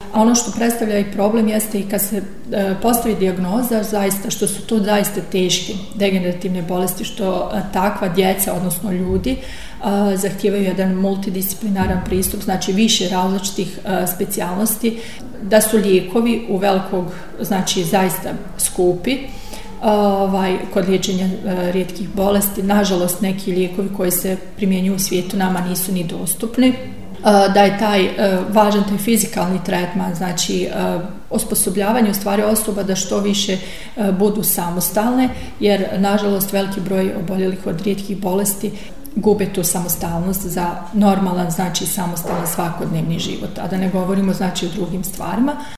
A ono što predstavlja i problem jeste i kad se postavi dijagnoza, zaista, što su to zaista teške degenerativne bolesti, što takva djeca, odnosno ljudi, zahtijevaju jedan multidisciplinaran pristup, znači više različitih specijalnosti, da su lijekovi u velikog, znači zaista skupi, kod liječenja rijetkih bolesti. Nažalost, neki lijekovi koji se primjenjuju u svijetu nama nisu ni dostupni. Da je važan taj fizikalni tretman, znači osposobljavanje u stvari osoba da što više budu samostalne, jer nažalost veliki broj oboljelih od rijetkih bolesti gube tu samostalnost za normalan, znači samostalan svakodnevni život, a da ne govorimo znači o drugim stvarima.